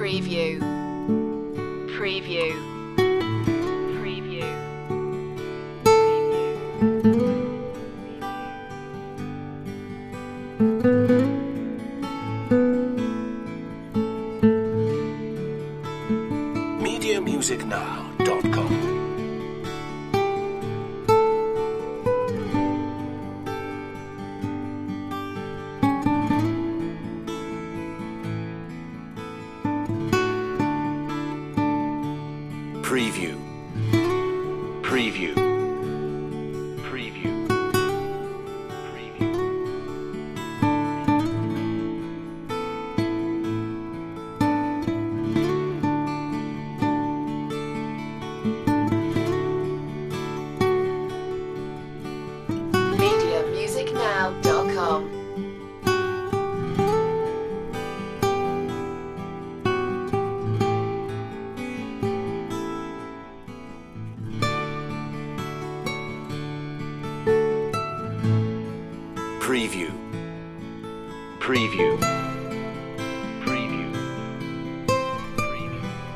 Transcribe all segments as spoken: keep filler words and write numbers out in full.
Preview. Preview. Preview. media music now dot com. Preview. Preview. Preview. Preview. media music now dot com. Preview. Preview. Preview. Preview.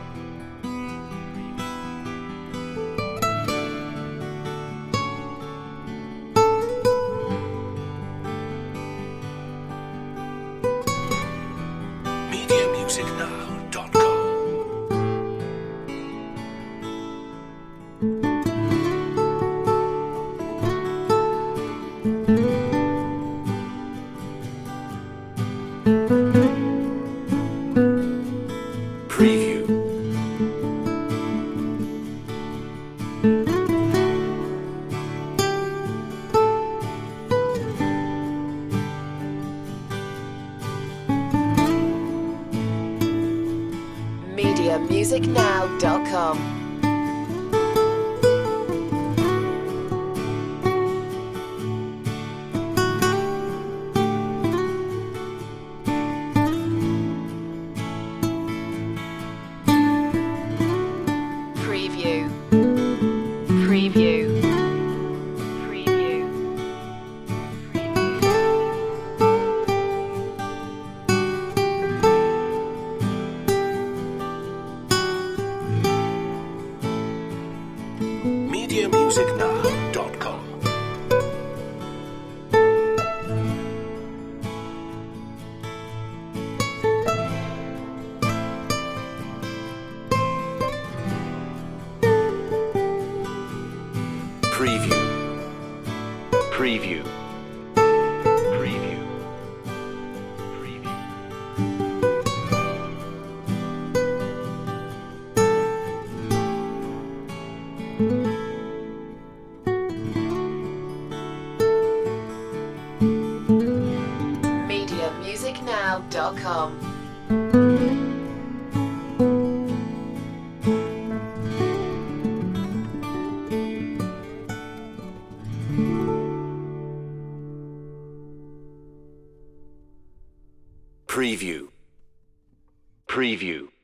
media music now dot com. Preview. media music now dot com. Preview. Preview. Preview. media music now dot com. Preview. Preview. Preview. Preview. media music now dot com. Preview. Preview.